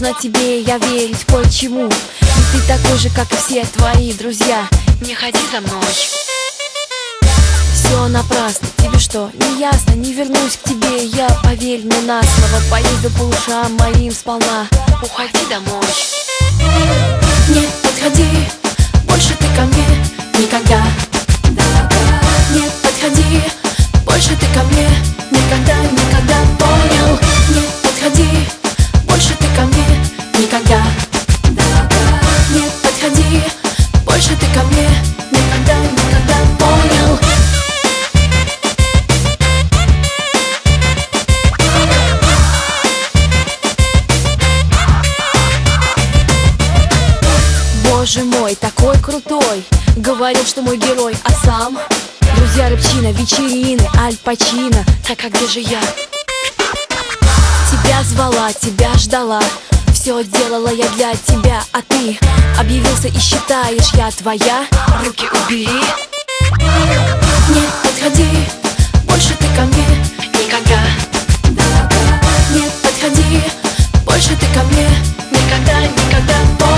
должна тебе я верить кое-чему. И ты такой же, как и все твои друзья. Не ходи за мной. Все напрасно, тебе что, не ясно? Не вернусь к тебе, я, поверь мне на слово. Поеду по ушам моим сполна. Уходи домой. Не подходи, больше ты ко мне никогда. Не подходи, больше ты ко мне никогда, никогда, понял? Не подходи, больше ты ко мне никогда. Не подходи, больше ты ко мне никогда, никогда, понял? Боже мой, такой крутой, говорил, что мой герой, а сам? Друзья, рыбчина, вечерины, Аль Пачино. Так, а где же я? Тебя звала, тебя ждала, все делала я для тебя, а ты объявился и считаешь, я твоя? Руки убери. Не подходи, больше ты ко мне Никогда. не подходи, больше ты ко мне никогда, никогда,